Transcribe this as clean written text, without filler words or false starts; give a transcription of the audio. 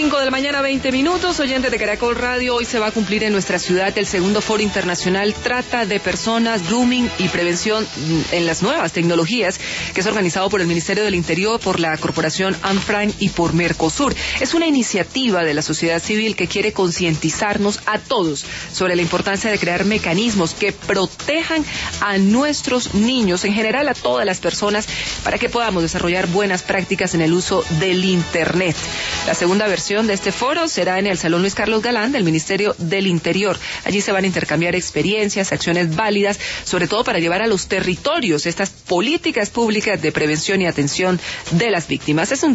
5 de la mañana, 20 minutos. Oyentes de Caracol Radio, hoy se va a cumplir en nuestra ciudad el segundo Foro Internacional Trata de Personas, Grooming y Prevención en las Nuevas Tecnologías, que es organizado por el Ministerio del Interior, por la Corporación ANFRAN y por Mercosur. Es una iniciativa de la sociedad civil que quiere concientizarnos a todos sobre la importancia de crear mecanismos que protejan a nuestros niños, en general a todas las personas, para que podamos desarrollar buenas prácticas en el uso del Internet. La segunda versión de este foro será en el Salón Luis Carlos Galán del Ministerio del Interior. Allí se van a intercambiar experiencias, acciones válidas, sobre todo para llevar a los territorios estas políticas públicas de prevención y atención de las víctimas. Es un